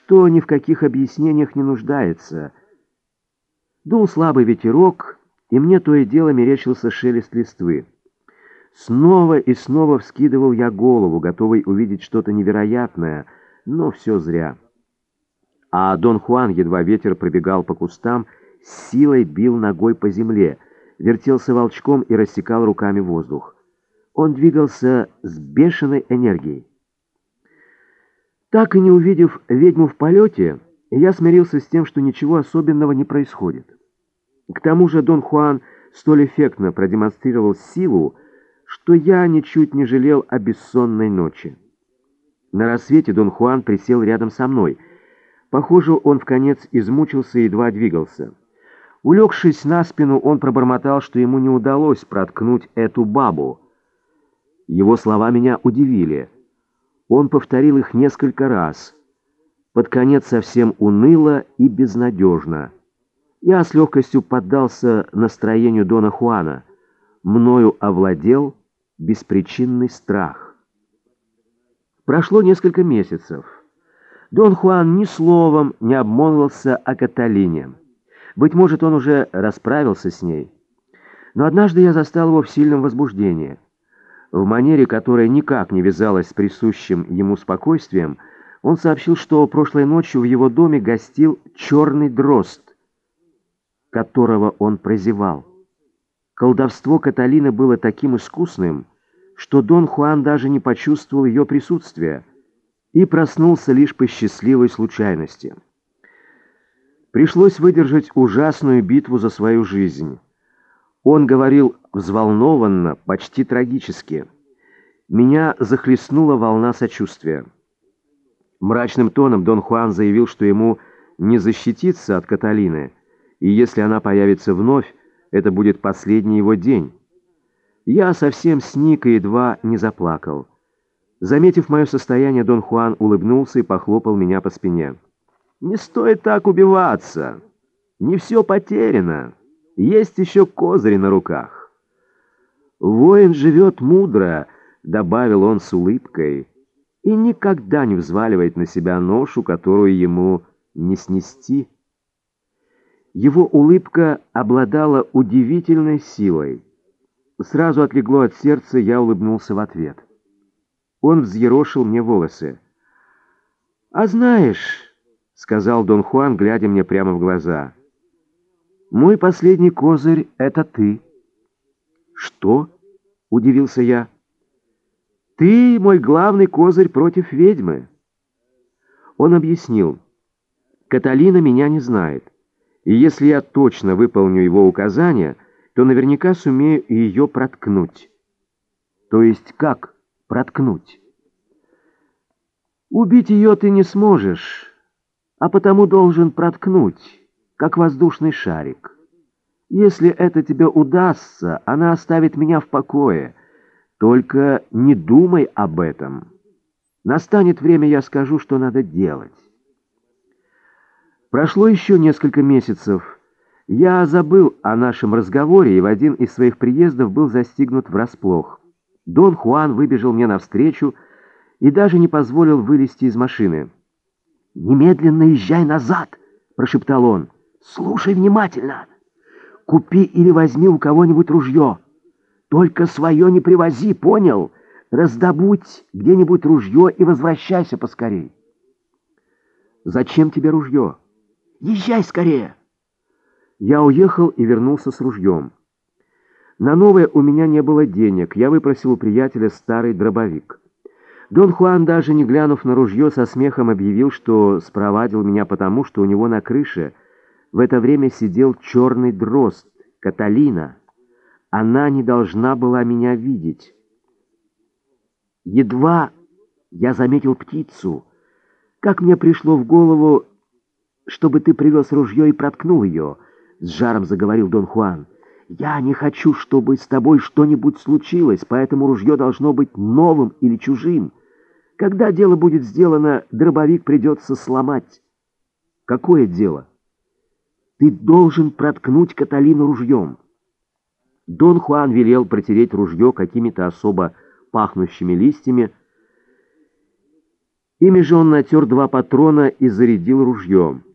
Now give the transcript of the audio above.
что ни в каких объяснениях не нуждается. Дул слабый ветерок, и мне то и дело мерещился шелест листвы. Снова и снова вскидывал я голову, готовый увидеть что-то невероятное, но все зря. А Дон Хуан, едва ветер пробегал по кустам, с силой бил ногой по земле, вертелся волчком и рассекал руками воздух. Он двигался с бешеной энергией. Так и не увидев ведьму в полете, я смирился с тем, что ничего особенного не происходит. К тому же Дон Хуан столь эффектно продемонстрировал силу, что я ничуть не жалел о бессонной ночи. На рассвете Дон Хуан присел рядом со мной. Похоже, он вконец измучился и едва двигался. Улегшись на спину, он пробормотал, что ему не удалось проткнуть эту бабу. Его слова меня удивили. Он повторил их несколько раз. Под конец совсем уныло и безнадежно. Я с легкостью поддался настроению Дона Хуана. Мною овладел беспричинный страх. Прошло несколько месяцев. Дон Хуан ни словом не обмолвился о Каталине. Быть может, он уже расправился с ней. Но однажды я застал его в сильном возбуждении. В манере, которая никак не вязалась с присущим ему спокойствием, он сообщил, что прошлой ночью в его доме гостил черный дрозд, которого он прозевал. Колдовство Каталины было таким искусным, что Дон Хуан даже не почувствовал ее присутствия и проснулся лишь по счастливой случайности. Пришлось выдержать ужасную битву за свою жизнь. Он говорил взволнованно, почти трагически. Меня захлестнула волна сочувствия. Мрачным тоном Дон Хуан заявил, что ему не защититься от Каталины, и если она появится вновь, это будет последний его день. Я совсем сник и едва не заплакал. Заметив мое состояние, Дон Хуан улыбнулся и похлопал меня по спине. «Не стоит так убиваться. Не все потеряно. Есть еще козыри на руках». «Воин живет мудро», — добавил он с улыбкой, «и никогда не взваливает на себя ношу, которую ему не снести». Его улыбка обладала удивительной силой. Сразу отлегло от сердца, я улыбнулся в ответ. Он взъерошил мне волосы. «А знаешь, — сказал Дон Хуан, глядя мне прямо в глаза, — мой последний козырь — это ты». «Что?» — удивился я. «Ты мой главный козырь против ведьмы». Он объяснил. «Каталина меня не знает, и если я точно выполню его указания, то наверняка сумею ее проткнуть». «То есть как проткнуть?» «Убить ее ты не сможешь, а потому должен проткнуть, как воздушный шарик. Если это тебе удастся, она оставит меня в покое. Только не думай об этом. Настанет время, я скажу, что надо делать». Прошло еще несколько месяцев. Я забыл о нашем разговоре и в один из своих приездов был застигнут врасплох. Дон Хуан выбежал мне навстречу и даже не позволил вылезти из машины. «Немедленно езжай назад!» — прошептал он. «Слушай внимательно. Купи или возьми у кого-нибудь ружье. Только свое не привози, понял? Раздобудь где-нибудь ружье и возвращайся поскорей». «Зачем тебе ружье?» «Езжай скорее!» Я уехал и вернулся с ружьем. На новое у меня не было денег, я выпросил у приятеля старый дробовик. Дон Хуан, даже не глянув на ружье, со смехом объявил, что спровадил меня потому, что у него на крыше в это время сидел черный дрозд, Каталина. Она не должна была меня видеть. Едва я заметил птицу, как мне пришло в голову, чтобы ты привез ружье и проткнул ее, — с жаром заговорил Дон Хуан. «Я не хочу, чтобы с тобой что-нибудь случилось, поэтому ружье должно быть новым или чужим. Когда дело будет сделано, дробовик придется сломать». «Какое дело?» «Ты должен проткнуть Каталину ружьем». Дон Хуан велел протереть ружье какими-то особо пахнущими листьями Ими же он натер 2 патрона и зарядил ружье.